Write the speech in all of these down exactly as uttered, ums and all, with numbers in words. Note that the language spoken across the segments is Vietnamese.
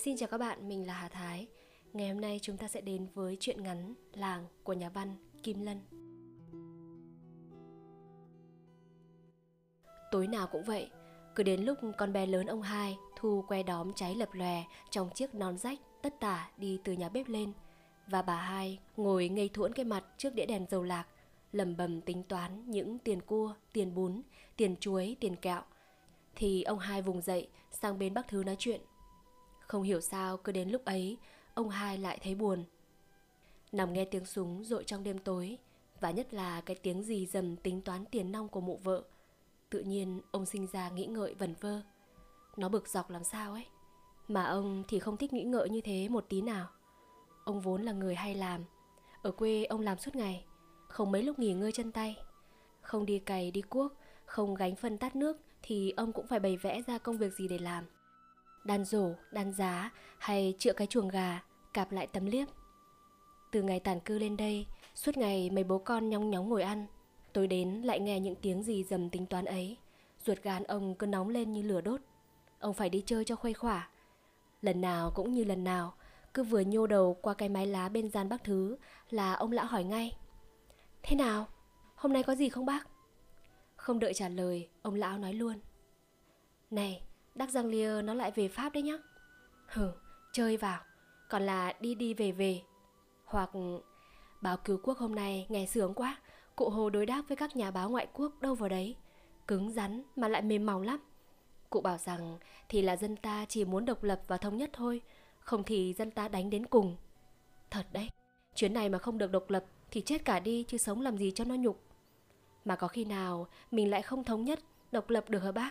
Xin chào các bạn, mình là Hà Thái. Ngày hôm nay chúng ta sẽ đến với truyện ngắn Làng của nhà văn Kim Lân. Tối nào cũng vậy, cứ đến lúc con bé lớn ông hai Thu que đóm cháy lập lòe trong chiếc nón rách tất tả đi từ nhà bếp lên, và bà hai ngồi ngây thuẫn cái mặt trước đĩa đèn dầu lạc, lầm bầm tính toán những tiền cua, tiền bún, tiền chuối, tiền kẹo, thì ông hai vùng dậy sang bên bác Thứ nói chuyện. Không hiểu sao cứ đến lúc ấy ông hai lại thấy buồn. Nằm nghe tiếng súng dội trong đêm tối, và nhất là cái tiếng rì rầm tính toán tiền nong của mụ vợ, tự nhiên ông sinh ra nghĩ ngợi vẩn vơ. Nó bực dọc làm sao ấy. Mà ông thì không thích nghĩ ngợi như thế một tí nào. Ông vốn là người hay làm. Ở quê ông làm suốt ngày, không mấy lúc nghỉ ngơi chân tay. Không đi cày đi cuốc, không gánh phân tát nước, thì ông cũng phải bày vẽ ra công việc gì để làm. Đan rổ, đan giá hay chữa cái chuồng gà, cạp lại tấm liếp. Từ ngày tản cư lên đây, suốt ngày mấy bố con nhóng nhóng ngồi ăn, tối đến lại nghe những tiếng gì dầm tính toán ấy. Ruột gan ông cứ nóng lên như lửa đốt. Ông phải đi chơi cho khuây khỏa. Lần nào cũng như lần nào, cứ vừa nhô đầu qua cái mái lá bên gian bác Thứ là ông lão hỏi ngay: "Thế nào? Hôm nay có gì không bác?" Không đợi trả lời, ông lão nói luôn: "Này, Đắc Giang Lia nó lại về Pháp đấy nhá." "Hừ, chơi vào, còn là đi đi về về." Hoặc: "Báo cứu quốc hôm nay nghe sướng quá, cụ Hồ đối đáp với các nhà báo ngoại quốc đâu vào đấy, cứng rắn mà lại mềm mỏng lắm. Cụ bảo rằng thì là dân ta chỉ muốn độc lập và thống nhất thôi, không thì dân ta đánh đến cùng. Thật đấy, chuyến này mà không được độc lập thì chết cả đi chứ sống làm gì cho nó nhục. Mà có khi nào mình lại không thống nhất, độc lập được hả bác?"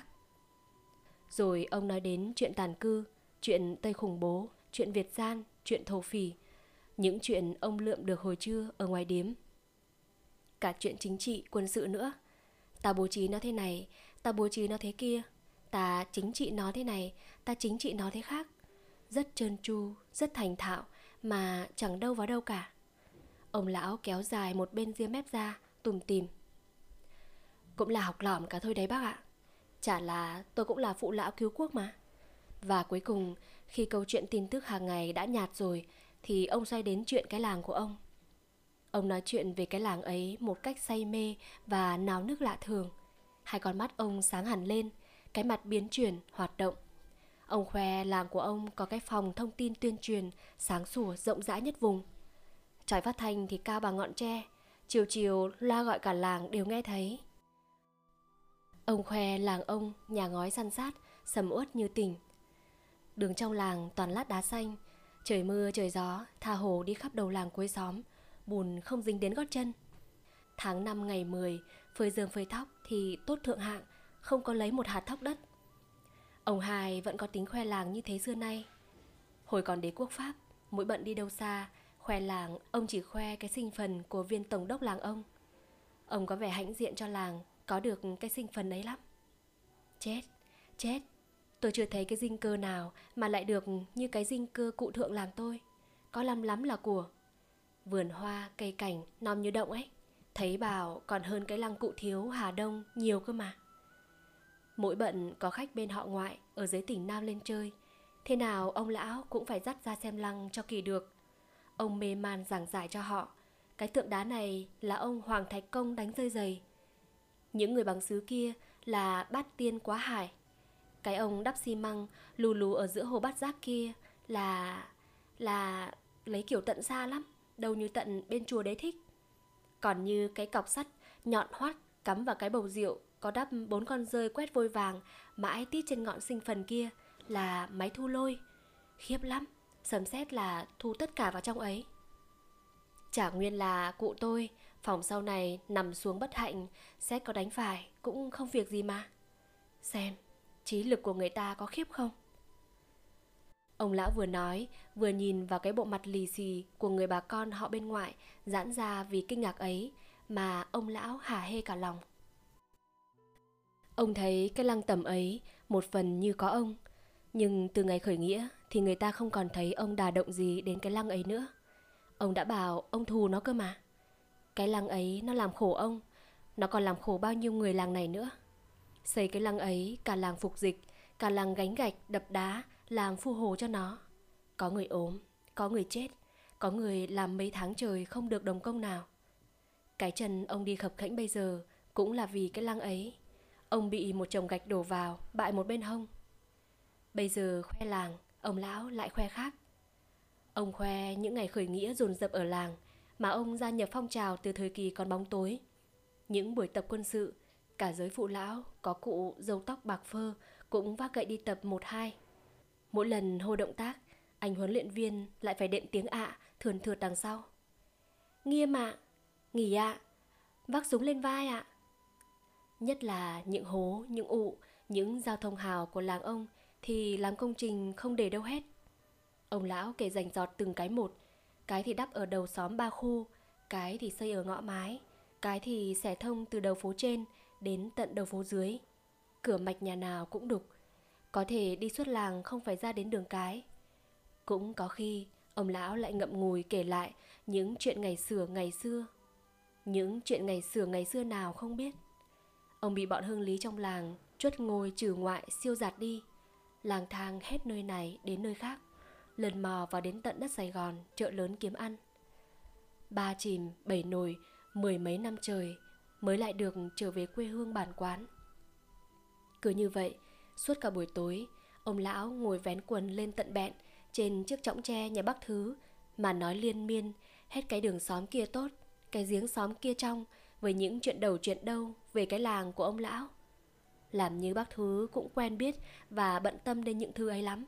Rồi ông nói đến chuyện tàn cư, chuyện Tây khủng bố, chuyện Việt gian, chuyện thổ phỉ, những chuyện ông lượm được hồi trưa ở ngoài điếm. Cả chuyện chính trị, quân sự nữa. Ta bố trí nó thế này, ta bố trí nó thế kia, ta chính trị nó thế này, ta chính trị nó thế khác. Rất trơn tru, rất thành thạo, mà chẳng đâu vào đâu cả. Ông lão kéo dài một bên ria mép ra, tủm tỉm: "Cũng là học lỏm cả thôi đấy bác ạ. Chả là tôi cũng là phụ lão cứu quốc mà." Và cuối cùng, khi câu chuyện tin tức hàng ngày đã nhạt rồi, thì ông xoay đến chuyện cái làng của ông. Ông nói chuyện về cái làng ấy một cách say mê và náo nức lạ thường. Hai con mắt ông sáng hẳn lên, cái mặt biến chuyển, hoạt động. Ông khoe làng của ông có cái phòng thông tin tuyên truyền sáng sủa rộng rãi nhất vùng. Chòi phát thanh thì cao bằng ngọn tre, chiều chiều loa gọi cả làng đều nghe thấy. Ông khoe làng ông nhà ngói san sát, sầm uất như tỉnh. Đường trong làng toàn lát đá xanh, trời mưa trời gió tha hồ đi khắp đầu làng cuối xóm, bùn không dính đến gót chân. Tháng năm ngày mười, phơi rơm phơi thóc thì tốt thượng hạng, không có lấy một hạt thóc đất. Ông hai vẫn có tính khoe làng như thế xưa nay. Hồi còn đế quốc Pháp, mỗi bận đi đâu xa, khoe làng, ông chỉ khoe cái sinh phần của viên tổng đốc làng ông. Ông có vẻ hãnh diện cho làng có được cái sinh phần ấy lắm. Chết, chết, tôi chưa thấy cái dinh cơ nào mà lại được như cái dinh cơ cụ thượng làng tôi. Có lắm lắm là của. Vườn hoa, cây cảnh, nom như động ấy. Thấy bảo còn hơn cái lăng cụ thiếu Hà Đông nhiều cơ mà. Mỗi bận có khách bên họ ngoại ở dưới tỉnh Nam lên chơi, thế nào ông lão cũng phải dắt ra xem lăng cho kỳ được. Ông mê man giảng giải cho họ, cái tượng đá này là ông Hoàng Thạch Công đánh rơi giày. Những người bằng xứ kia là Bát Tiên Quá Hải. Cái ông đắp xi măng lù lù ở giữa hồ Bát Giác kia là... là... lấy kiểu tận xa lắm, đâu như tận bên chùa Đế Thích. Còn như cái cọc sắt nhọn hoắt cắm vào cái bầu rượu có đắp bốn con rơi quét vôi vàng mãi tít trên ngọn sinh phần kia là máy thu lôi. Khiếp lắm, sấm sét là thu tất cả vào trong ấy. Chả nguyên là cụ tôi phòng sau này nằm xuống bất hạnh, sét có đánh phải cũng không việc gì mà. Xem, trí lực của người ta có khiếp không?" Ông lão vừa nói, vừa nhìn vào cái bộ mặt lì xì của người bà con họ bên ngoại giãn ra vì kinh ngạc ấy, mà ông lão hả hê cả lòng. Ông thấy cái lăng tẩm ấy một phần như có ông, nhưng từ ngày khởi nghĩa thì người ta không còn thấy ông đà động gì đến cái lăng ấy nữa. Ông đã bảo ông thù nó cơ mà. Cái lăng ấy nó làm khổ ông, nó còn làm khổ bao nhiêu người làng này nữa. Xây cái lăng ấy cả làng phục dịch, cả làng gánh gạch, đập đá, làm phu hồ cho nó. Có người ốm, có người chết, có người làm mấy tháng trời không được đồng công nào. Cái chân ông đi khập khẽnh bây giờ cũng là vì cái lăng ấy. Ông bị một chồng gạch đổ vào, bại một bên hông. Bây giờ khoe làng, ông lão lại khoe khác. Ông khoe những ngày khởi nghĩa dồn dập ở làng mà ông gia nhập phong trào từ thời kỳ còn bóng tối. Những buổi tập quân sự, cả giới phụ lão có cụ râu tóc bạc phơ cũng vác gậy đi tập một hai. Mỗi lần hô động tác, anh huấn luyện viên lại phải đệm tiếng ạ thườn thượt đằng sau. Nghiêm ạ, nghỉ ạ, vác súng lên vai ạ. Nhất là những hố, những ụ, những giao thông hào của làng ông thì làm công trình không để đâu hết. Ông lão kể rành rọt từng cái một. Cái thì đắp ở đầu xóm Ba Khu, cái thì xây ở ngõ mái, cái thì xẻ thông từ đầu phố trên đến tận đầu phố dưới. Cửa mạch nhà nào cũng đục, có thể đi suốt làng không phải ra đến đường cái. Cũng có khi ông lão lại ngậm ngùi kể lại những chuyện ngày xưa ngày xưa. Những chuyện ngày xưa ngày xưa nào không biết. Ông bị bọn hương lý trong làng truất ngôi trừ ngoại siêu giạt đi, lang thang hết nơi này đến nơi khác, lần mò vào đến tận đất Sài Gòn, chợ lớn kiếm ăn. Ba chìm, bảy nồi, mười mấy năm trời mới lại được trở về quê hương bản quán. Cứ như vậy, suốt cả buổi tối, ông lão ngồi vén quần lên tận bẹn trên chiếc chõng tre nhà bác Thứ mà nói liên miên hết cái đường xóm kia tốt, cái giếng xóm kia trong, với những chuyện đầu chuyện đâu về cái làng của ông lão. Làm như bác Thứ cũng quen biết và bận tâm đến những thứ ấy lắm.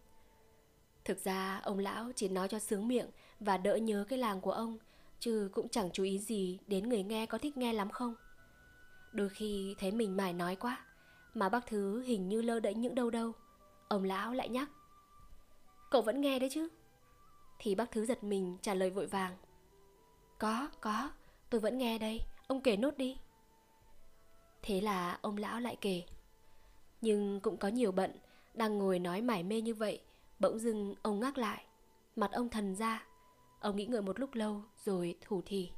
Thực ra ông lão chỉ nói cho sướng miệng và đỡ nhớ cái làng của ông, chứ cũng chẳng chú ý gì đến người nghe có thích nghe lắm không. Đôi khi thấy mình mải nói quá, mà bác Thứ hình như lơ đễnh những đâu đâu. Ông lão lại nhắc: Cậu vẫn nghe đấy chứ? Thì bác Thứ giật mình trả lời vội vàng: Có, có, tôi vẫn nghe đây, ông kể nốt đi. Thế là ông lão lại kể. Nhưng cũng có nhiều bận, đang ngồi nói mải mê như vậy, bỗng dưng ông ngác lại, mặt ông thần ra. Ông nghĩ ngợi một lúc lâu rồi thủ thỉ: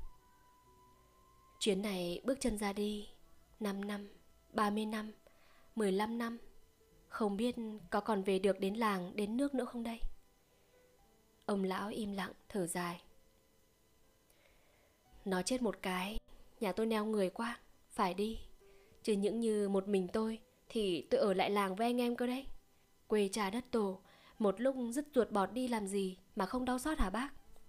Chuyến này bước chân ra đi, năm năm, ba mươi năm, mười lăm năm, không biết có còn về được đến làng đến nước nữa không đây? Ông lão im lặng thở dài: Nó chết một cái, nhà tôi neo người quá, phải đi. Chứ những như một mình tôi thì tôi ở lại làng với anh em cơ đấy. Quê cha đất tổ, một lúc dứt ruột bọt đi làm gì mà không đau xót hả bác?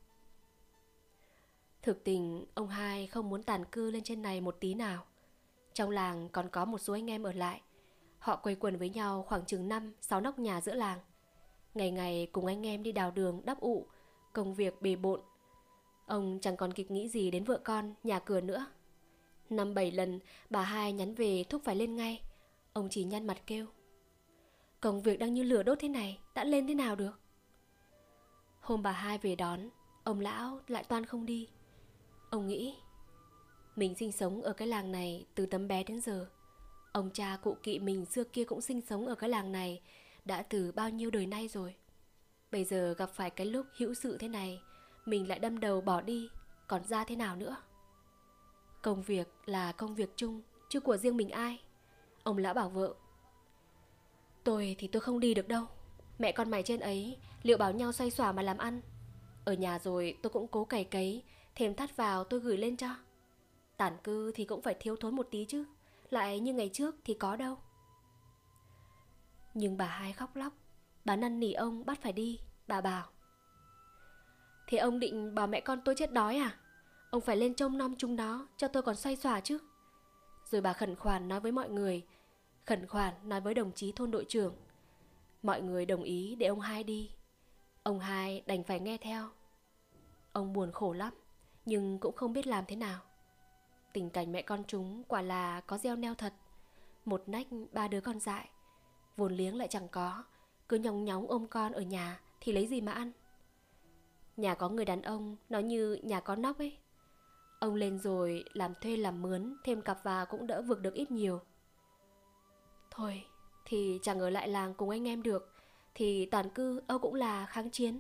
Thực tình ông hai không muốn tản cư lên trên này một tí nào. Trong làng còn có một số anh em ở lại. Họ quây quần với nhau khoảng chừng năm, sáu nóc nhà giữa làng. Ngày ngày cùng anh em đi đào đường, đắp ụ, công việc bề bộn. Ông chẳng còn kịp nghĩ gì đến vợ con, nhà cửa nữa. Năm bảy lần bà hai nhắn về thúc phải lên ngay. Ông chỉ nhăn mặt kêu: Công việc đang như lửa đốt thế này, đã lên thế nào được? Hôm bà hai về đón, ông lão lại toan không đi. Ông nghĩ: Mình sinh sống ở cái làng này từ tấm bé đến giờ. Ông cha cụ kỵ mình xưa kia cũng sinh sống ở cái làng này đã từ bao nhiêu đời nay rồi. Bây giờ gặp phải cái lúc hữu sự thế này, mình lại đâm đầu bỏ đi, còn ra thế nào nữa? Công việc là công việc chung, chứ của riêng mình ai. Ông lão bảo vợ: Tôi thì tôi không đi được đâu. Mẹ con mày trên ấy liệu bảo nhau xoay xỏa mà làm ăn. Ở nhà rồi tôi cũng cố cày cấy, thêm thắt vào tôi gửi lên cho. Tản cư thì cũng phải thiếu thốn một tí chứ, lại như ngày trước thì có đâu. Nhưng bà hai khóc lóc, bà năn nỉ ông bắt phải đi. Bà bảo: Thế ông định bảo mẹ con tôi chết đói à? Ông phải lên trông nom chúng nó, cho tôi còn xoay xòa chứ. Rồi bà khẩn khoản nói với mọi người, khẩn khoản nói với đồng chí thôn đội trưởng. Mọi người đồng ý để ông hai đi. Ông hai đành phải nghe theo. Ông buồn khổ lắm, nhưng cũng không biết làm thế nào. Tình cảnh mẹ con chúng quả là có gieo neo thật. Một nách ba đứa con dại, vốn liếng lại chẳng có, cứ nhóng nhóng ôm con ở nhà thì lấy gì mà ăn. Nhà có người đàn ông, nó như nhà có nóc ấy. Ông lên rồi làm thuê làm mướn, thêm cặp vào cũng đỡ vực được ít nhiều. Thôi thì chẳng ở lại làng cùng anh em được, thì tản cư Âu cũng là kháng chiến.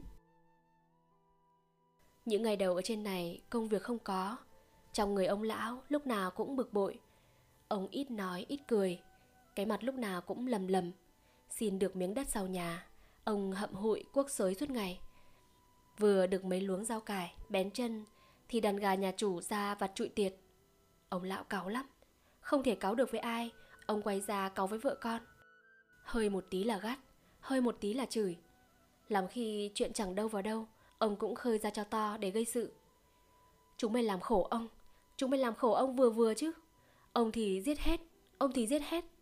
Những ngày đầu ở trên này công việc không có. Trong người ông lão lúc nào cũng bực bội. Ông ít nói ít cười, cái mặt lúc nào cũng lầm lầm. Xin được miếng đất sau nhà, Ông hậm hụi cuốc xới suốt ngày. Vừa được mấy luống rau cải bén chân thì đàn gà nhà chủ ra vặt trụi tiệt. Ông lão cáu lắm, không thể cáu được với ai. Ông quay ra cáu với vợ con. Hơi một tí là gắt, hơi một tí là chửi. Làm khi chuyện chẳng đâu vào đâu, ông cũng khơi ra cho to để gây sự. Chúng mày làm khổ ông, chúng mày làm khổ ông vừa vừa chứ. Ông thì giết hết, ông thì giết hết.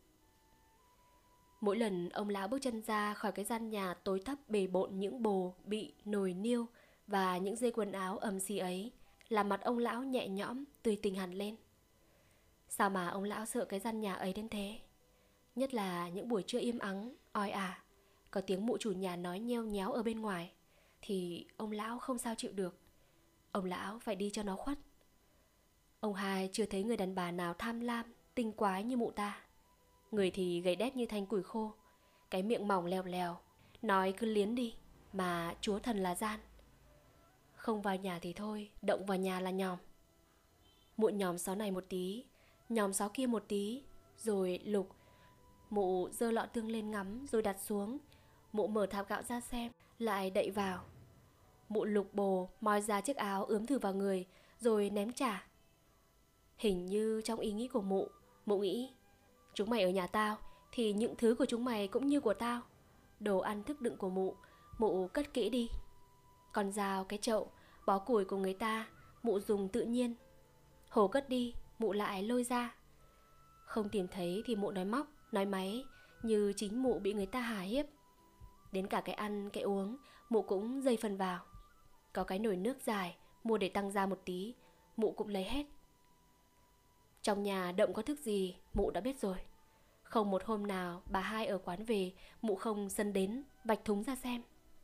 Mỗi lần ông lão bước chân ra khỏi cái gian nhà tối tăm bề bộn những bồ, bị, nồi niêu và những dây quần áo ầm xì ấy, làm mặt ông lão nhẹ nhõm, tươi tỉnh hẳn lên. Sao mà ông lão sợ cái gian nhà ấy đến thế? Nhất là những buổi trưa im ắng, oi ả, có tiếng mụ chủ nhà nói nheo nhéo ở bên ngoài, thì ông lão không sao chịu được. Ông lão phải đi cho nó khuất. Ông hai chưa thấy người đàn bà nào tham lam, tinh quái như mụ ta. Người thì gầy đét như thanh củi khô, cái miệng mỏng lèo lèo, nói cứ liến đi, mà chúa thần là gian. Không vào nhà thì thôi, động vào nhà là nhòm. Mụ nhòm xó này một tí, nhòm xó kia một tí, rồi lục. Mụ giơ lọ tương lên ngắm rồi đặt xuống. Mụ mở thạp gạo ra xem, lại đậy vào. Mụ lục bồ moi ra chiếc áo ướm thử vào người, rồi ném trả. Hình như trong ý nghĩ của mụ, mụ nghĩ chúng mày ở nhà tao thì những thứ của chúng mày cũng như của tao. Đồ ăn thức đựng của mụ, mụ cất kỹ đi. Con dao, cái chậu, bó củi của người ta, mụ dùng tự nhiên. Hồ cất đi, mụ lại lôi ra. Không tìm thấy thì mụ nói móc, nói máy, như chính mụ bị người ta hả hiếp. Đến cả cái ăn, cái uống, mụ cũng dây phần vào. Có cái nồi nước dài, mua để tăng ra một tí, mụ cũng lấy hết. Trong nhà động có thức gì, mụ đã biết rồi. Không một hôm nào bà hai ở quán về, mụ không sân đến, vạch thúng ra xem.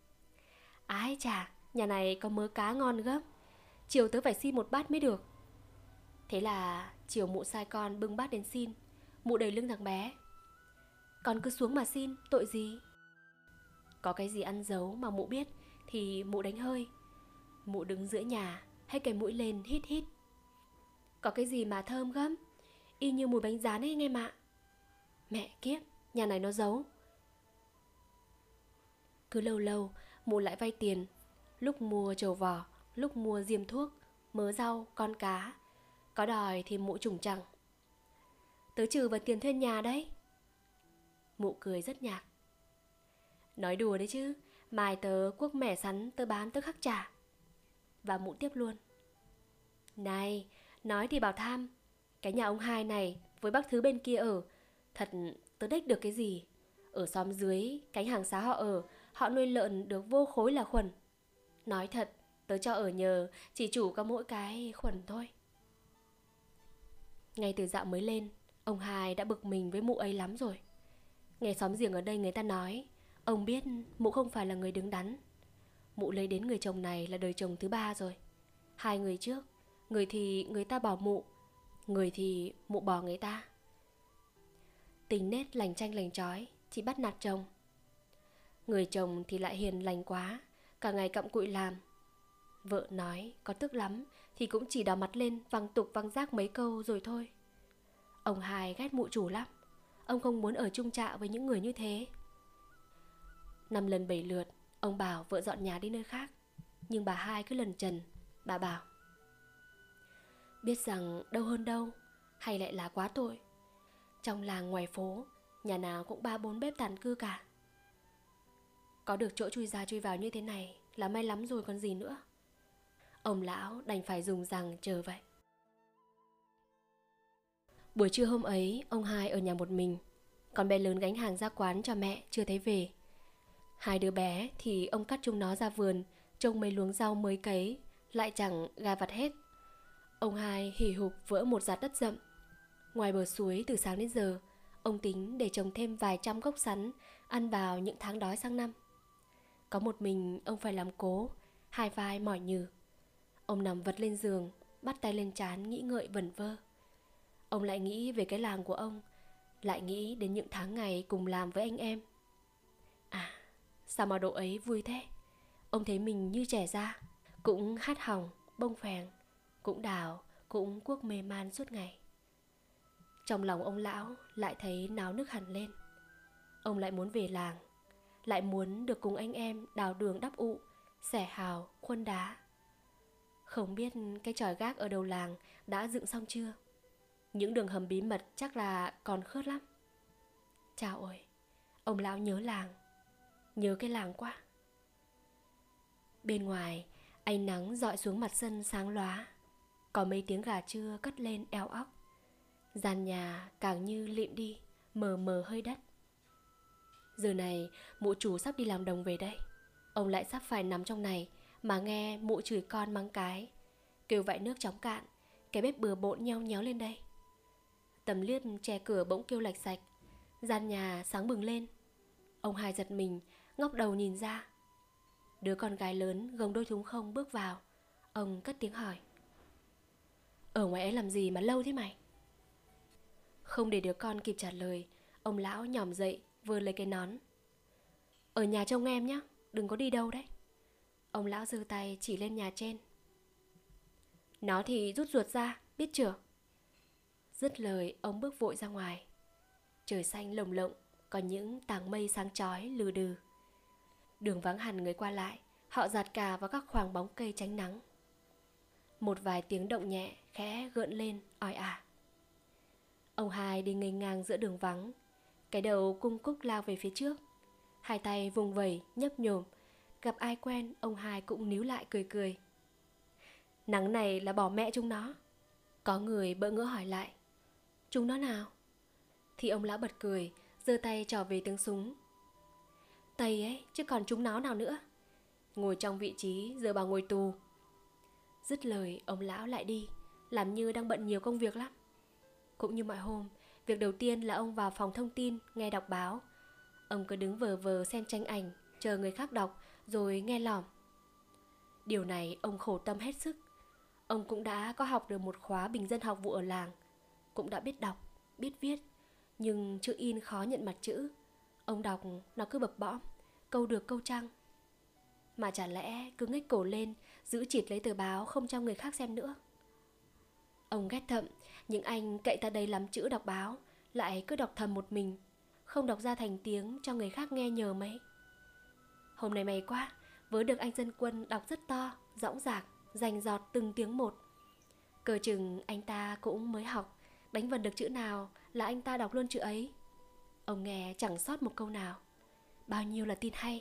Ái chà, nhà này có mớ cá ngon gấp, chiều tớ phải xin một bát mới được. Thế là chiều mụ sai con bưng bát đến xin. Mụ đẩy lưng thằng bé. Con cứ xuống mà xin, tội gì? Có cái gì ăn giấu mà mụ biết thì mụ đánh hơi. Mụ đứng giữa nhà, hay cái mũi lên hít hít. Có cái gì mà thơm gấp, y như mùi bánh rán ấy anh em ạ. Mẹ kiếp, nhà này nó giấu. Cứ lâu lâu mụ lại vay tiền, lúc mua trầu vỏ, lúc mua diêm thuốc, mớ rau, con cá. Có đòi thì mụ trùng chẳng. Tớ trừ vào tiền thuê nhà đấy. Mụ cười rất nhạt. Nói đùa đấy chứ, mai tớ cuốc mẻ sắn tớ bán tớ khắc trả. Và mụ tiếp luôn. Này, nói thì bảo tham, cái nhà ông hai này với bác thứ bên kia ở, thật tớ đếch được cái gì. Ở xóm dưới, cánh hàng xá họ ở, họ nuôi lợn được vô khối là khuẩn. Nói thật, tớ cho ở nhờ, chỉ chủ có mỗi cái khuẩn thôi. Ngay từ dạo mới lên, ông hai đã bực mình với mụ ấy lắm rồi. Nghe xóm giềng ở đây người ta nói, ông biết mụ không phải là người đứng đắn. Mụ lấy đến người chồng này là đời chồng thứ ba rồi. Hai người trước, người thì người ta bỏ mụ, người thì mụ bỏ người ta. Tính nết lành chanh lành chói, chỉ bắt nạt chồng. Người chồng thì lại hiền lành quá, cả ngày cặm cụi làm. Vợ nói có tức lắm thì cũng chỉ đào mặt lên văng tục văng rác mấy câu rồi thôi. Ông hai ghét mụ chủ lắm. Ông không muốn ở chung trọ với những người như thế. Năm lần bảy lượt ông bảo vợ dọn nhà đi nơi khác, nhưng bà hai cứ lần trần. Bà bảo biết rằng đâu hơn đâu, hay lại là quá tội. Trong làng ngoài phố, nhà nào cũng ba bốn bếp tàn cư cả. Có được chỗ chui ra chui vào như thế này là may lắm rồi còn gì nữa. Ông lão đành phải dùng rằng chờ vậy. Buổi trưa hôm ấy, ông hai ở nhà một mình. Con bé lớn gánh hàng ra quán cho mẹ chưa thấy về. Hai đứa bé thì ông cắt chúng nó ra vườn, trông mấy luống rau mới cấy, lại chẳng gà vặt hết. Ông hai hì hục vỡ một dạt đất rậm. Ngoài bờ suối từ sáng đến giờ, ông tính để trồng thêm vài trăm gốc sắn, ăn vào những tháng đói sang năm. Có một mình ông phải làm cố, hai vai mỏi nhừ. Ông nằm vật lên giường, bắt tay lên trán nghĩ ngợi vẩn vơ. Ông lại nghĩ về cái làng của ông, lại nghĩ đến những tháng ngày cùng làm với anh em. À, sao mà độ ấy vui thế. Ông thấy mình như trẻ ra, cũng hát hỏng, bông phèn, cũng đào, cũng cuốc mê man suốt ngày. Trong lòng ông lão lại thấy náo nức hẳn lên. Ông lại muốn về làng. lại muốn được cùng anh em đào đường đắp ụ, xẻ hào, khuân đá. Không biết cái chòi gác ở đầu làng đã dựng xong chưa? Những đường hầm bí mật chắc là còn khớt lắm. Chào ơi, ông lão nhớ làng, nhớ cái làng quá. Bên ngoài, ánh nắng dọi xuống mặt sân sáng lóa. Có mấy tiếng gà trưa cất lên eo óc. Gian nhà càng như lịm đi, mờ mờ hơi đất. Giờ này, mụ chủ sắp đi làm đồng về đây. Ông lại sắp phải nằm trong này mà nghe mụ chửi con mắng cái, kêu vại nước chóng cạn, cái bếp bừa bộn nheo nhéo lên đây. Tấm liếp che cửa bỗng kêu lạch sạch. Gian nhà sáng bừng lên. Ông hai giật mình, ngóc đầu nhìn ra. Đứa con gái lớn gồng đôi thúng không bước vào. Ông cất tiếng hỏi: ở ngoài ấy làm gì mà lâu thế mày? Không để đứa con kịp trả lời, ông lão nhỏm dậy vừa lấy cái nón. Ở nhà trông em nhé, đừng có đi đâu đấy. Ông lão giơ tay chỉ lên nhà trên. Nó thì rút ruột ra, biết chưa? Dứt lời, ông bước vội ra ngoài. Trời xanh lồng lộng, có những tàng mây sáng chói lừ đừ. Đường vắng hẳn người qua lại, họ dạt cà vào các khoảng bóng cây tránh nắng. Một vài tiếng động nhẹ khẽ gợn lên ỏi ả. Ông hai đi nghênh ngang giữa đường vắng, cái đầu cung cúc lao về phía trước, hai tay vùng vẩy nhấp nhổm. Gặp ai quen, ông hai cũng níu lại cười cười. Nắng này là bỏ mẹ chúng nó. Có người bỡ ngỡ hỏi lại: chúng nó nào? Thì ông lão bật cười, giơ tay trỏ về tiếng súng. Tây ấy, chứ còn chúng nó nào nữa. Ngồi trong vị trí giờ bà ngồi tù. Dứt lời, ông lão lại đi, làm như đang bận nhiều công việc lắm. Cũng như mọi hôm, việc đầu tiên là ông vào phòng thông tin nghe đọc báo. Ông cứ đứng vờ vờ xem tranh ảnh, chờ người khác đọc rồi nghe lỏm. Điều này ông khổ tâm hết sức. Ông cũng đã có học được một khóa bình dân học vụ ở làng, cũng đã biết đọc, biết viết, nhưng chữ in khó nhận mặt chữ. Ông đọc nó cứ bập bõm, câu được câu trăng. Mà chả lẽ cứ ngách cổ lên, giữ chịt lấy tờ báo không cho người khác xem nữa. Ông ghét thậm những anh cậy ta đây lắm chữ đọc báo, lại cứ đọc thầm một mình, không đọc ra thành tiếng cho người khác nghe nhờ mấy. Hôm nay may quá, vớ được anh dân quân đọc rất to, dõng dạc, rành giọt từng tiếng một. Cờ chừng anh ta cũng mới học, đánh vần được chữ nào là anh ta đọc luôn chữ ấy. Ông nghe chẳng sót một câu nào. Bao nhiêu là tin hay.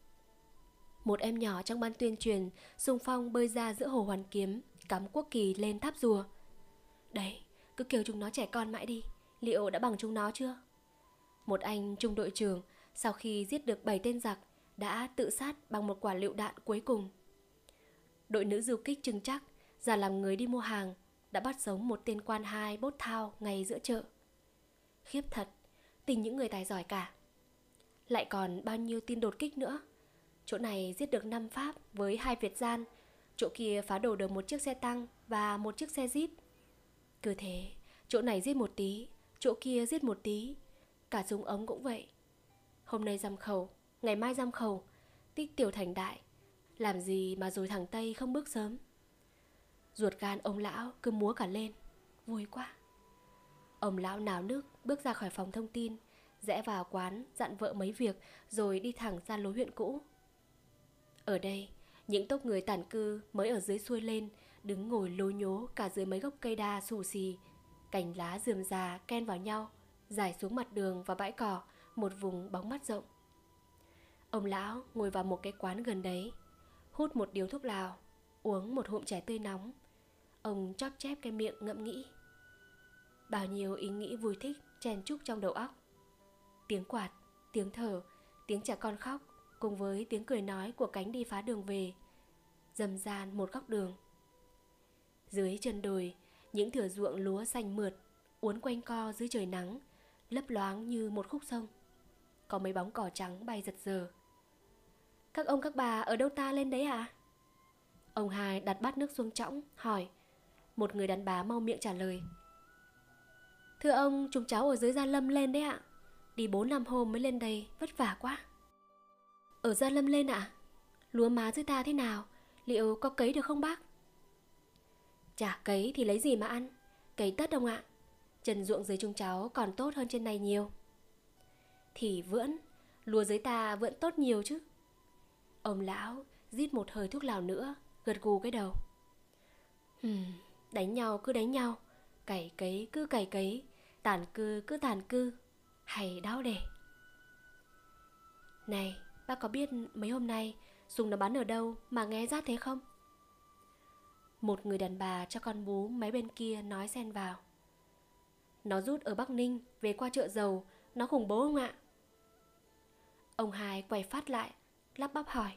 Một em nhỏ trong ban tuyên truyền xung phong bơi ra giữa hồ Hoàn Kiếm, cắm quốc kỳ lên tháp rùa. Đấy, cứ kêu chúng nó trẻ con mãi đi, liệu đã bằng chúng nó chưa? Một anh trung đội trưởng sau khi giết được bảy tên giặc đã tự sát bằng một quả lựu đạn cuối cùng. Đội nữ du kích Trưng Chắc giả làm người đi mua hàng đã bắt sống một tên quan hai bốt thao ngay giữa chợ. Khiếp thật, tình những người tài giỏi cả. Lại còn bao nhiêu tin đột kích nữa. Chỗ này giết được năm Pháp với hai Việt gian, chỗ kia phá đổ được một chiếc xe tăng và một chiếc xe jeep. Cứ thế, chỗ này giết một tí, chỗ kia giết một tí. Cả súng ống cũng vậy. Hôm nay giam khẩu, ngày mai giam khẩu, tích tiểu thành đại. Làm gì mà rồi thằng Tây không bước sớm. Ruột gan ông lão cứ múa cả lên. Vui quá. Ông lão náo nức bước ra khỏi phòng thông tin, rẽ vào quán dặn vợ mấy việc rồi đi thẳng ra lối huyện cũ. Ở đây, những tốp người tản cư mới ở dưới xuôi lên đứng ngồi lố nhố cả dưới mấy gốc cây đa xù xì. Cành lá rườm rà ken vào nhau, rải xuống mặt đường và bãi cỏ một vùng bóng mát rộng. Ông lão ngồi vào một cái quán gần đấy, hút một điếu thuốc lào, uống một hụm chè tươi nóng. Ông chóp chép cái miệng ngẫm nghĩ. Bao nhiêu ý nghĩ vui thích chen chúc trong đầu óc. Tiếng quạt, tiếng thở, tiếng trẻ con khóc cùng với tiếng cười nói của cánh đi phá đường về, rầm ran một góc đường. Dưới chân đồi, những thửa ruộng lúa xanh mượt uốn quanh co dưới trời nắng, lấp loáng như một khúc sông. Có mấy bóng cỏ trắng bay giật giờ. Các ông các bà ở đâu ta lên đấy à? Ông hai đặt bát nước xuống chõng hỏi. Một người đàn bà mau miệng trả lời. Thưa ông, chúng cháu ở dưới Gia Lâm lên đấy ạ. Đi bốn năm hôm mới lên đây, vất vả quá. Ở Gia Lâm lên ạ? Lúa má dưới ta thế nào? Liệu có cấy được không bác? Chả cấy thì lấy gì mà ăn. Cấy tất ông ạ. Trần ruộng dưới chúng cháu còn tốt hơn trên này nhiều. Thì vưỡn, Lúa dưới ta vẫn tốt nhiều chứ. Ông lão rít một hơi thuốc lào nữa, gật gù cái đầu. Hừm, đánh nhau cứ đánh nhau, cày cấy cứ cày cấy, tàn cư cứ tàn cư, hay đau đề. Này, bác có biết mấy hôm nay súng nó bắn ở đâu mà nghe rát thế không? Một người đàn bà cho con bú mấy bên kia nói xen vào. Nó rút ở Bắc Ninh về qua chợ Dầu, nó khủng bố không ạ? Ông hai quay phát lại, lắp bắp hỏi.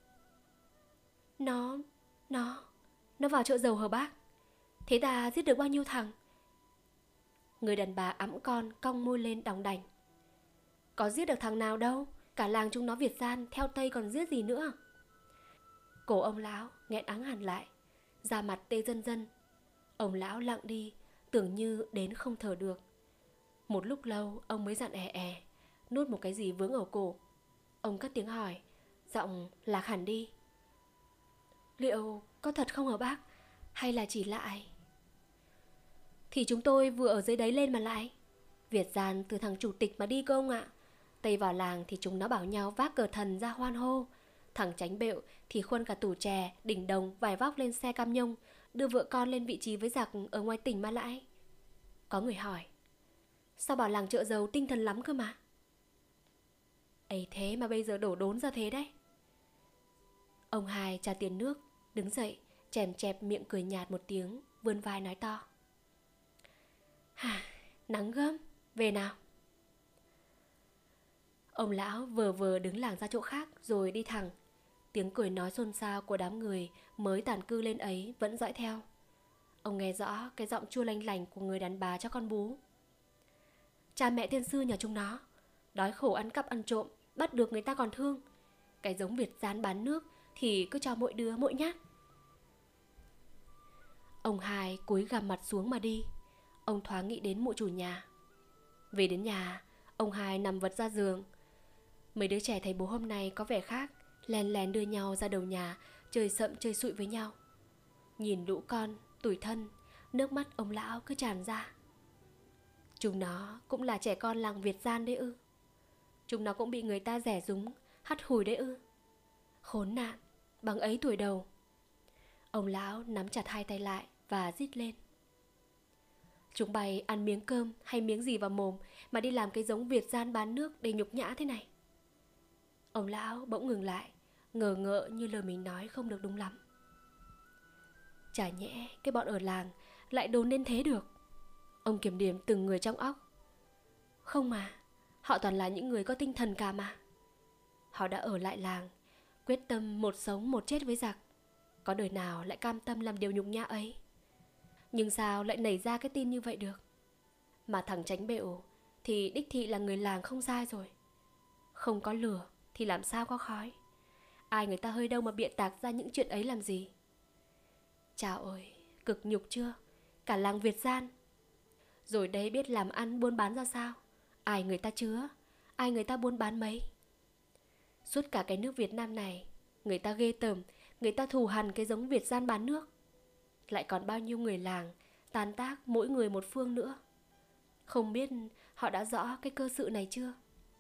Nó, nó, nó vào chợ Dầu hả bác? Thế ta giết được bao nhiêu thằng? Người đàn bà ẵm con cong môi lên đòng đành. Có giết được thằng nào đâu, cả làng chúng nó Việt gian theo Tây còn giết gì nữa. Cổ ông lão nghẹn ắng hẳn lại, da mặt tê dần dần. Ông lão lặng đi, tưởng như đến không thở được. Một lúc lâu ông mới dặn è è, nuốt một cái gì vướng ở cổ. Ông cất tiếng hỏi, giọng lạc hẳn đi. Liệu có thật không hả bác? Hay là chỉ lại? Thì chúng tôi vừa ở dưới đấy lên mà lại. Việt gian từ thằng chủ tịch mà đi cơ ông ạ. Tây vào làng thì chúng nó bảo nhau vác cờ thần ra hoan hô. Thằng Chánh Bệu thì khuân cả tủ chè, đỉnh đồng, vải vóc lên xe cam nhông, đưa vợ con lên vị trí với giặc ở ngoài tỉnh mà lại. Có người hỏi, sao bảo làng chợ Dầu tinh thần lắm cơ mà? Ấy thế mà bây giờ đổ đốn ra thế đấy. Ông hai trả tiền nước, đứng dậy, chèm chẹp miệng cười nhạt một tiếng, vươn vai nói to. Hả, nắng gớm, về nào. Ông lão vờ vờ đứng lảng ra chỗ khác rồi đi thẳng. Tiếng cười nói xôn xao của đám người mới tản cư lên ấy vẫn dõi theo. Ông nghe rõ cái giọng chua lanh lành của người đàn bà cho con bú. Cha mẹ tiên sư nhà chúng nó, đói khổ ăn cắp ăn trộm, bắt được người ta còn thương. Cái giống Việt gian bán nước thì cứ cho mỗi đứa mỗi nhát. Ông hai cúi gằm mặt xuống mà đi. Ông thoáng nghĩ đến mụ chủ nhà. Về đến nhà, ông hai nằm vật ra giường. Mấy đứa trẻ thấy bố hôm nay có vẻ khác, lén lén đưa nhau ra đầu nhà, chơi sậm chơi sụi với nhau. Nhìn lũ con, tủi thân, nước mắt ông lão cứ tràn ra. Chúng nó cũng là trẻ con làng Việt gian đấy ư? Chúng nó cũng bị người ta rẻ rúng, hắt hủi đấy ư? Khốn nạn, bằng ấy tuổi đầu. Ông lão nắm chặt hai tay lại và rít lên. Chúng bay ăn miếng cơm hay miếng gì vào mồm mà đi làm cái giống Việt gian bán nước để nhục nhã thế này. Ông lão bỗng ngừng lại, ngờ ngợ như lời mình nói không được đúng lắm. Chả nhẽ cái bọn ở làng lại đồn nên thế được. Ông kiểm điểm từng người trong óc. Không mà, họ toàn là những người có tinh thần cả mà. Họ đã ở lại làng, quyết tâm một sống một chết với giặc. Có đời nào lại cam tâm làm điều nhục nhã ấy. Nhưng sao lại nảy ra cái tin như vậy được? Mà thằng Chánh Bệu thì đích thị là người làng không sai rồi. Không có lửa thì làm sao có khói. Ai người ta hơi đâu mà bịa tạc ra những chuyện ấy làm gì. Chào ơi, cực nhục chưa? Cả làng Việt gian. Rồi đây biết làm ăn buôn bán ra sao? Ai người ta chứa, ai người ta buôn bán mấy. Suốt cả cái nước Việt Nam này, người ta ghê tởm, người ta thù hằn cái giống Việt gian bán nước. Lại còn bao nhiêu người làng tan tác mỗi người một phương nữa. Không biết họ đã rõ cái cơ sự này chưa?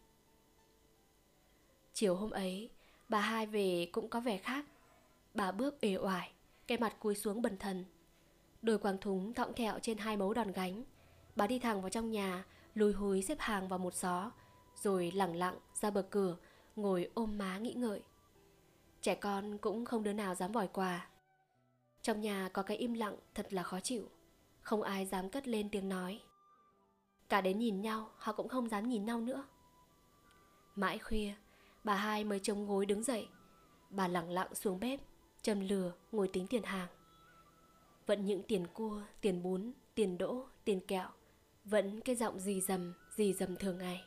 Chiều hôm ấy, bà hai về cũng có vẻ khác. Bà bước uể oải, cái mặt cúi xuống bần thần. Đôi quàng thúng thõng thẹo trên hai mấu đòn gánh. Bà đi thẳng vào trong nhà, lùi húi xếp hàng vào một xó, rồi lẳng lặng ra bờ cửa, ngồi ôm má nghĩ ngợi. Trẻ con cũng không đứa nào dám vòi quà. Trong nhà có cái im lặng thật là khó chịu. Không ai dám cất lên tiếng nói. Cả đến nhìn nhau họ cũng không dám nhìn nhau nữa. Mãi khuya, bà hai mới chống gối đứng dậy. Bà lẳng lặng xuống bếp, châm lửa ngồi tính tiền hàng. Vẫn những tiền cua, tiền bún, tiền đỗ, tiền kẹo. Vẫn cái giọng rì rầm, rì rầm thường ngày.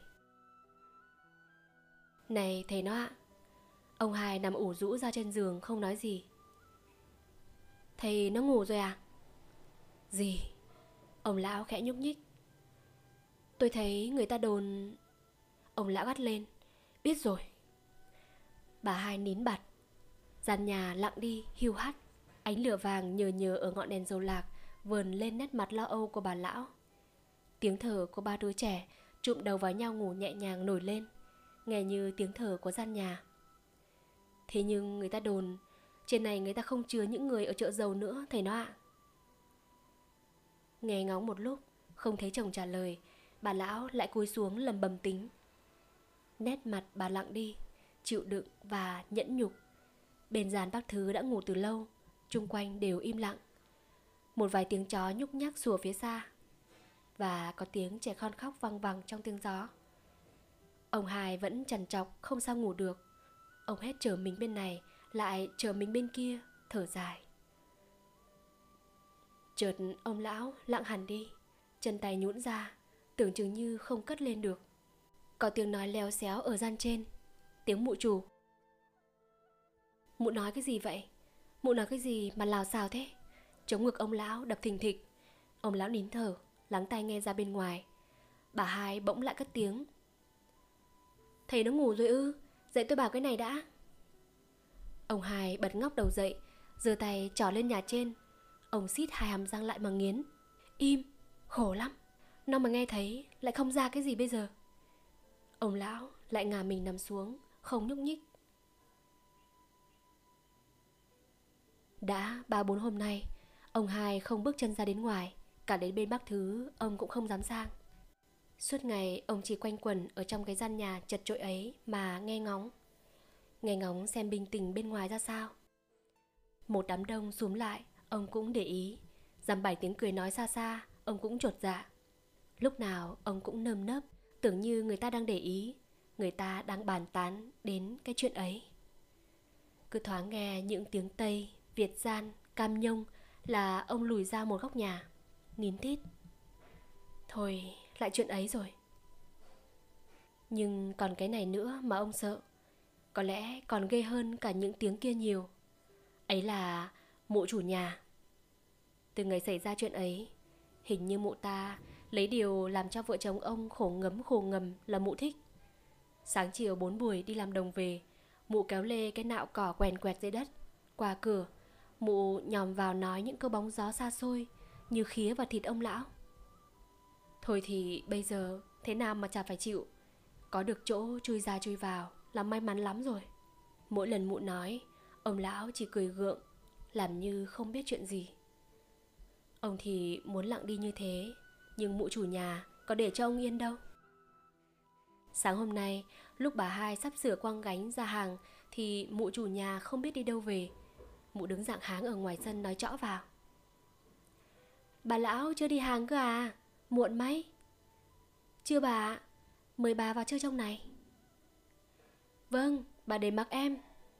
Này thầy nó ạ. Ông hai nằm ủ rũ ra trên giường không nói gì. Thầy nó ngủ rồi à? Gì? Ông lão khẽ nhúc nhích. Tôi thấy người ta đồn... Ông lão gắt lên. Biết rồi. Bà hai nín bặt. Gian nhà lặng đi, hiu hắt. Ánh lửa vàng nhờ nhờ ở ngọn đèn dầu lạc vờn lên nét mặt lo âu của bà lão. Tiếng thở của ba đứa trẻ trụm đầu vào nhau ngủ nhẹ nhàng nổi lên. nghe như tiếng thở của gian nhà. Thế nhưng người ta đồn trên này người ta không chứa những người ở chợ dầu nữa thầy nó ạ. Nghe ngóng một lúc, không thấy chồng trả lời, bà lão lại cúi xuống lầm bầm tính. Nét mặt bà lặng đi, chịu đựng và nhẫn nhục. Bên gian bác Thứ đã ngủ từ lâu, chung quanh đều im lặng. Một vài tiếng chó nhúc nhắc sủa phía xa, và có tiếng trẻ con khóc văng vẳng trong tiếng gió. Ông Hai vẫn trằn trọc không sao ngủ được. Ông hết chờ mình bên này, lại chờ mình bên kia, thở dài. Chợt ông lão lặng hẳn đi, chân tay nhũn ra, tưởng chừng như không cất lên được. Có tiếng nói leo xéo ở gian trên, tiếng mụ chủ. Mụ nói cái gì vậy? Mụ nói cái gì mà lào xào thế? Chống ngực ông lão đập thình thịch. Ông lão nín thở, lắng tai nghe ra bên ngoài. Bà Hai bỗng lại cất tiếng. Thầy nó ngủ rồi ư? Dậy tôi bảo cái này đã. Ông Hai bật ngóc đầu dậy, giơ tay trỏ lên nhà trên. Ông xít hai hàm răng lại mà nghiến. Im, khổ lắm. Nó mà nghe thấy lại không ra cái gì bây giờ. Ông lão lại ngả mình nằm xuống, không nhúc nhích. Đã ba bốn hôm nay, ông Hai không bước chân ra đến ngoài. Cả đến bên bác Thứ ông cũng không dám sang. Suốt ngày ông chỉ quanh quẩn ở trong cái gian nhà chật chội ấy mà nghe ngóng. Nghe ngóng xem bình tình bên ngoài ra sao. Một đám đông xúm lại, ông cũng để ý. Dăm bảy tiếng cười nói xa xa, ông cũng chột dạ. Lúc nào ông cũng nơm nớp, tưởng như người ta đang để ý, người ta đang bàn tán đến cái chuyện ấy. Cứ thoáng nghe những tiếng Tây, Việt gian, Cam Nhông là ông lùi ra một góc nhà, nín thít. Thôi, lại chuyện ấy rồi. Nhưng còn cái này nữa mà ông sợ, có lẽ còn ghê hơn cả những tiếng kia nhiều. Ấy là mụ chủ nhà. Từ ngày xảy ra chuyện ấy, hình như mụ ta lấy điều làm cho vợ chồng ông khổ ngấm khổ ngầm là mụ thích. Sáng chiều bốn buổi đi làm đồng về, mụ kéo lê cái nạo cỏ quèn quẹt dưới đất. Qua cửa, mụ nhòm vào nói những câu bóng gió xa xôi như khía vào thịt ông lão. Thôi thì bây giờ thế nào mà chả phải chịu. Có được chỗ chui ra chui vào là may mắn lắm rồi. Mỗi lần mụ nói, ông lão chỉ cười gượng, làm như không biết chuyện gì. Ông thì muốn lặng đi như thế, nhưng mụ chủ nhà có để cho ông yên đâu. Sáng hôm nay, lúc bà Hai sắp sửa quăng gánh ra hàng thì mụ chủ nhà không biết đi đâu về. Mụ đứng rạng háng ở ngoài sân nói trõ vào. Bà lão chưa đi hàng cơ à? Muộn mấy? Chưa bà ạ, mời bà vào chơi trong này. Vâng, bà để mặc em.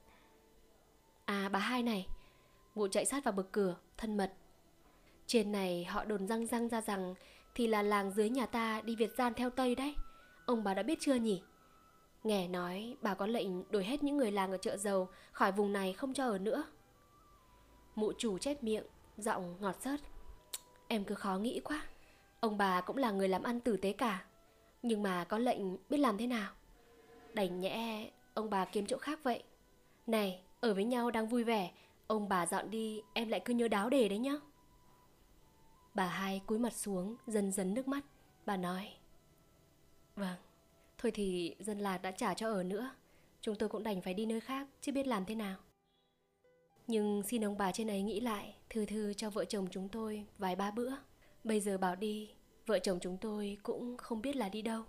À bà Hai này. Mụ chạy sát vào bậc cửa, thân mật. Trên này họ đồn răng răng ra rằng thì là làng dưới nhà ta đi Việt gian theo Tây đấy. Ông bà đã biết chưa nhỉ? Nghe nói bà có lệnh đuổi hết những người làng ở chợ dầu khỏi vùng này không cho ở nữa. Mụ chủ chép miệng, giọng ngọt xớt. Em cứ khó nghĩ quá. Ông bà cũng là người làm ăn tử tế cả, nhưng mà có lệnh biết làm thế nào. Đành nhẽ ông bà kiếm chỗ khác vậy. Này, ở với nhau đang vui vẻ, ông bà dọn đi em lại cứ nhớ đáo đề đấy nhá. Bà Hai cúi mặt xuống, dần dần nước mắt. Bà nói. Vâng, thôi thì dân làng đã trả cho ở nữa, chúng tôi cũng đành phải đi nơi khác, chứ biết làm thế nào. Nhưng xin ông bà trên ấy nghĩ lại, thư thư cho vợ chồng chúng tôi vài ba bữa. Bây giờ bảo đi, vợ chồng chúng tôi cũng không biết là đi đâu.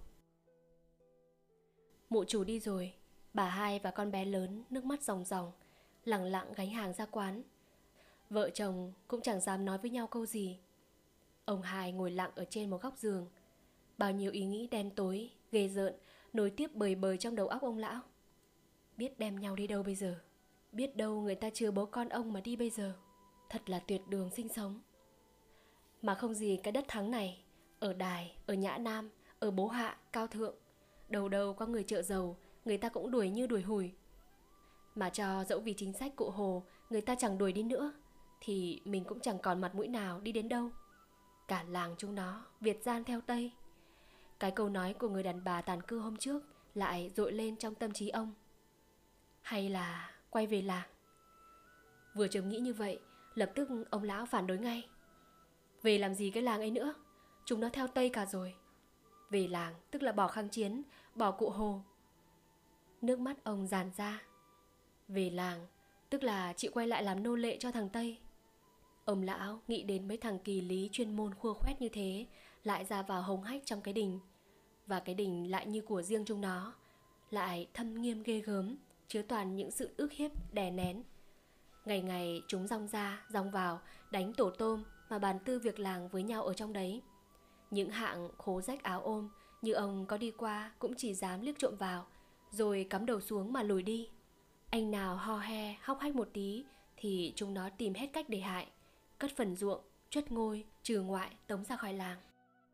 Mụ chủ đi rồi, bà Hai và con bé lớn nước mắt ròng ròng, lẳng lặng gánh hàng ra quán. Vợ chồng cũng chẳng dám nói với nhau câu gì. Ông Hai ngồi lặng ở trên một góc giường. Bao nhiêu ý nghĩ đen tối, ghê rợn nối tiếp bời bời trong đầu óc ông lão. Biết đem nhau đi đâu bây giờ? Biết đâu người ta chưa bố con ông mà đi bây giờ. Thật là tuyệt đường sinh sống. Mà không gì cái đất thắng này, ở Đài, ở Nhã Nam, ở Bố Hạ, Cao Thượng, đầu đầu có người chợ dầu, người ta cũng đuổi như đuổi hủi. Mà cho dẫu vì chính sách cụ Hồ người ta chẳng đuổi đi nữa, thì mình cũng chẳng còn mặt mũi nào đi đến đâu. Cả làng chúng nó Việt gian theo Tây. Cái câu nói của người đàn bà tàn cư hôm trước lại dội lên trong tâm trí ông. Hay là quay về làng? Vừa chợt nghĩ như vậy, lập tức ông lão phản đối ngay. Về làm gì cái làng ấy nữa? Chúng nó theo Tây cả rồi. Về làng tức là bỏ kháng chiến, bỏ cụ Hồ. Nước mắt ông dàn ra. Về làng, tức là chị quay lại làm nô lệ cho thằng Tây. Ông lão nghĩ đến mấy thằng kỳ lý chuyên môn khua khoét như thế lại ra vào hống hách trong cái đình. Và cái đình lại như của riêng chúng nó, lại thâm nghiêm ghê gớm, chứa toàn những sự ức hiếp đè nén. Ngày ngày chúng rong ra, rong vào, đánh tổ tôm mà bàn tư việc làng với nhau ở trong đấy. Những hạng khố rách áo ôm như ông có đi qua cũng chỉ dám liếc trộm vào, rồi cắm đầu xuống mà lùi đi. Anh nào ho he, hóc hách một tí thì chúng nó tìm hết cách để hại, cất phần ruộng, truất ngôi, trừ ngoại, tống ra khỏi làng.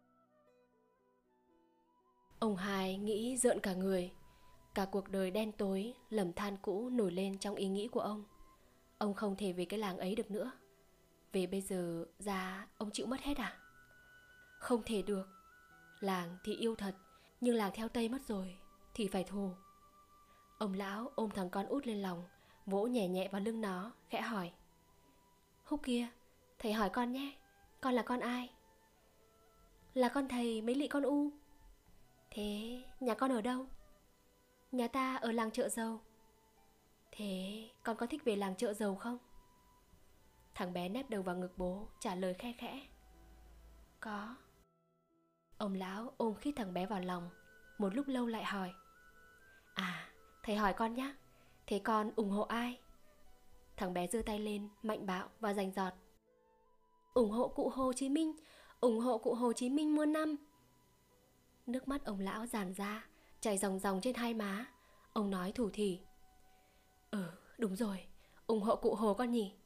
Ông Hai nghĩ rợn cả người. Cả cuộc đời đen tối, lầm than cũ nổi lên trong ý nghĩ của ông. Ông không thể về cái làng ấy được nữa. Về bây giờ ra ông chịu mất hết à? Không thể được. Làng thì yêu thật, nhưng làng theo Tây mất rồi thì phải thù. Ông lão ôm thằng con út lên lòng, vỗ nhẹ nhẹ vào lưng nó, khẽ hỏi: Húc kia, thầy hỏi con nhé, con là con ai? Là con thầy mấy lị con U. Thế nhà con ở đâu? Nhà ta ở làng Chợ Dầu. Thế con có thích về làng Chợ Dầu không? Thằng bé nép đầu vào ngực bố, trả lời khe khẽ: Có. Ông lão ôm khít thằng bé vào lòng, một lúc lâu lại hỏi: À, thầy hỏi con nhé, thế con ủng hộ ai? Thằng bé giơ tay lên, mạnh bạo và rành rọt: Ủng hộ cụ Hồ Chí Minh, ủng hộ cụ Hồ Chí Minh muôn năm. Nước mắt ông lão dàn ra, chảy ròng ròng trên hai má. Ông nói thủ thỉ: Ừ, đúng rồi, ủng hộ cụ Hồ con nhỉ.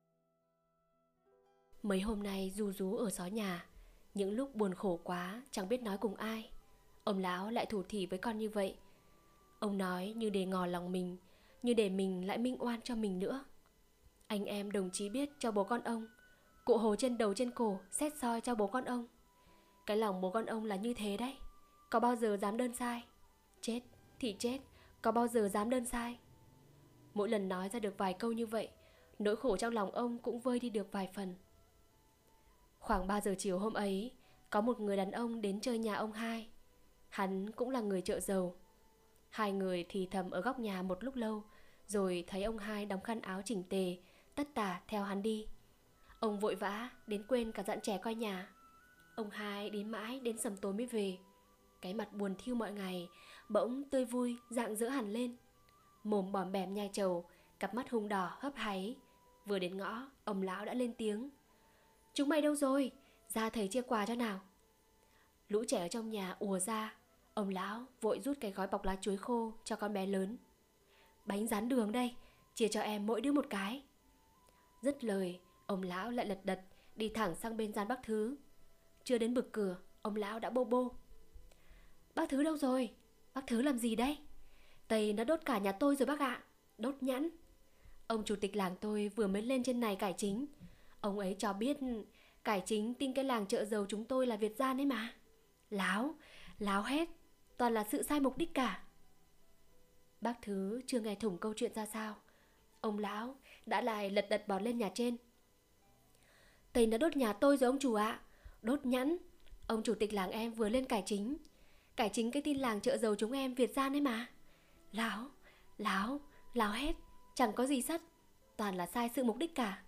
Mấy hôm nay ru rú ở xó nhà, những lúc buồn khổ quá chẳng biết nói cùng ai, ông lão lại thủ thỉ với con như vậy. Ông nói như để ngỏ lòng mình, như để mình lại minh oan cho mình nữa. Anh em đồng chí biết cho bố con ông, cụ Hồ trên đầu trên cổ xét soi cho bố con ông. Cái lòng bố con ông là như thế đấy, có bao giờ dám đơn sai? Chết thì chết, có bao giờ dám đơn sai? Mỗi lần nói ra được vài câu như vậy, nỗi khổ trong lòng ông cũng vơi đi được vài phần. Khoảng ba giờ chiều hôm ấy, có một người đàn ông đến chơi nhà ông Hai. Hắn cũng là người Chợ Dầu. Hai người thì thầm ở góc nhà một lúc lâu, rồi thấy ông Hai đóng khăn áo chỉnh tề, tất tả theo hắn đi. Ông vội vã đến quên cả dặn trẻ coi nhà. Ông Hai đến mãi đến sầm tối mới về. Cái mặt buồn thiu mọi ngày bỗng tươi vui rạng rỡ hẳn lên. Mồm bòm bèm nhai trầu, cặp mắt hung đỏ hấp háy. Vừa đến ngõ, ông lão đã lên tiếng: Chúng mày đâu rồi? Ra thầy chia quà cho nào. Lũ trẻ ở trong nhà ùa ra. Ông lão vội rút cái gói bọc lá chuối khô cho con bé lớn. Bánh rán đường đây, chia cho em mỗi đứa một cái. Dứt lời, ông lão lại lật đật đi thẳng sang bên gian bác Thứ. Chưa đến bực cửa, ông lão đã bô bô: Bác Thứ đâu rồi? Bác Thứ làm gì đấy? Tây nó đốt cả nhà tôi rồi bác ạ. Đốt nhãn. Ông chủ tịch làng tôi vừa mới lên trên này cải chính. Ông ấy cho biết cải chính tin cái làng Chợ Dầu chúng tôi là Việt gian ấy mà. Láo, láo hết, toàn là sự sai mục đích cả. Bác Thứ chưa nghe thủng câu chuyện ra sao, ông lão đã lại lật đật bỏ lên nhà trên. Tây nó đốt nhà tôi rồi ông chủ ạ. Đốt nhãn. Ông chủ tịch làng em vừa lên cải chính. Cải chính cái tin làng Chợ Dầu chúng em Việt gian ấy mà. Láo, láo, láo hết, chẳng có gì sắt, toàn là sai sự mục đích cả.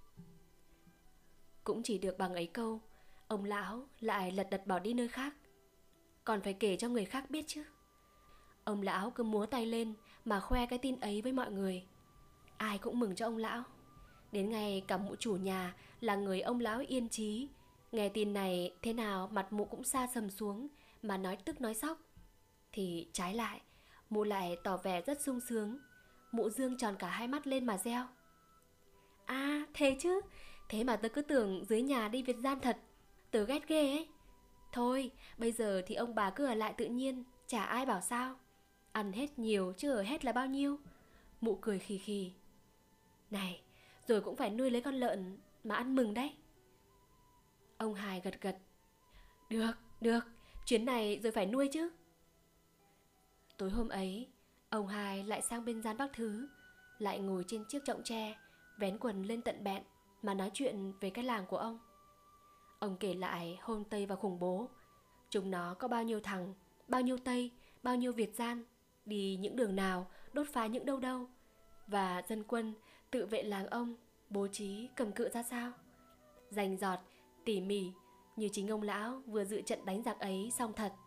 Cũng chỉ được bằng ấy câu, ông lão lại lật đật bỏ đi nơi khác. Còn phải kể cho người khác biết chứ. Ông lão cứ múa tay lên mà khoe cái tin ấy với mọi người. Ai cũng mừng cho ông lão. Đến ngày cả mụ chủ nhà là người ông lão Yên Chí nghe tin này thế nào mặt mụ cũng sa sầm xuống mà nói tức nói sóc. Thì trái lại, mụ lại tỏ vẻ rất sung sướng. Mụ dương tròn cả hai mắt lên mà reo: À thế chứ, thế mà tớ cứ tưởng dưới nhà đi Việt gian thật. Tớ ghét ghê ấy. Thôi, bây giờ thì ông bà cứ ở lại tự nhiên, chả ai bảo sao. Ăn hết nhiều chứ ở hết là bao nhiêu. Mụ cười khì khì: Này, rồi cũng phải nuôi lấy con lợn mà ăn mừng đấy. Ông Hai gật gật: Được, được, chuyến này rồi phải nuôi chứ. Tối hôm ấy, ông Hai lại sang bên gian bác Thứ, lại ngồi trên chiếc chõng tre, vén quần lên tận bẹn mà nói chuyện về cái làng của ông. Ông kể lại hôm Tây và khủng bố. Chúng nó có bao nhiêu thằng, bao nhiêu Tây, bao nhiêu Việt gian, đi những đường nào, đốt phá những đâu đâu, và dân quân tự vệ làng ông bố trí cầm cự ra sao. Rành rọt, tỉ mỉ, như chính ông lão vừa dự trận đánh giặc ấy xong thật.